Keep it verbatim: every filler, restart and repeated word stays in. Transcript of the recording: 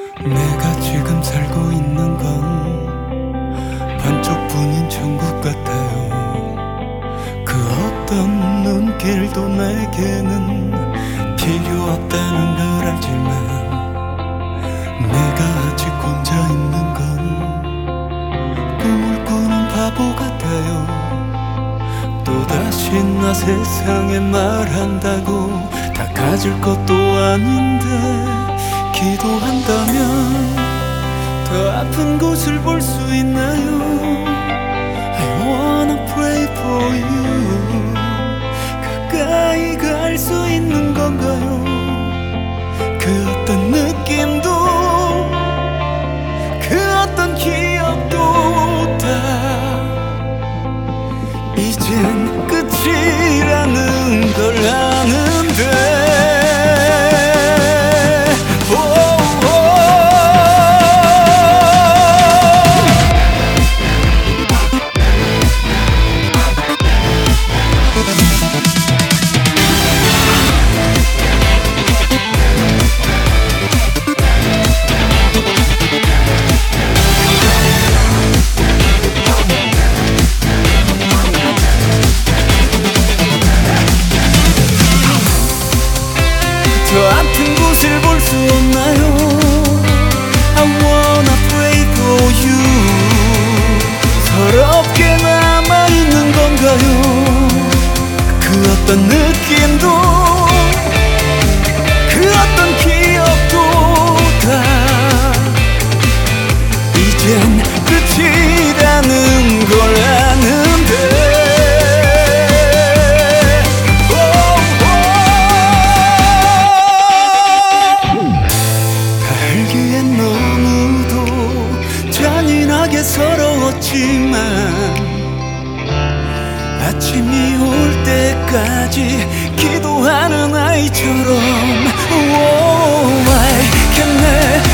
내가 지금 살고 있는 건 반쪽뿐인 천국 같아요. 그 어떤 눈길도 내게는 필요 없다는 걸 알지만 내가 아직 혼자 있는 건 꿈을 꾸는 바보 같아요. 또다시 나 세상에 말한다고 다 가질 것도 아닌데 기도한다면 더 아픈 곳을 볼 수 있나요? I wanna pray for you. 가까이 갈 수 있는 건가요? 그 어떤 느낌도 그 어떤 기억도 다 이젠 끝이라는 걸 아는데 더 아픈 곳을 볼 수 없나요? I wanna pray for you. 서럽게 남아있는 건가요? 그 어떤 느낌도 그 어떤 기억도 다 이젠 끝이라는 걸 아는데 서러웠지만 아침이 올 때까지 기도하는 아이처럼 oh, I can never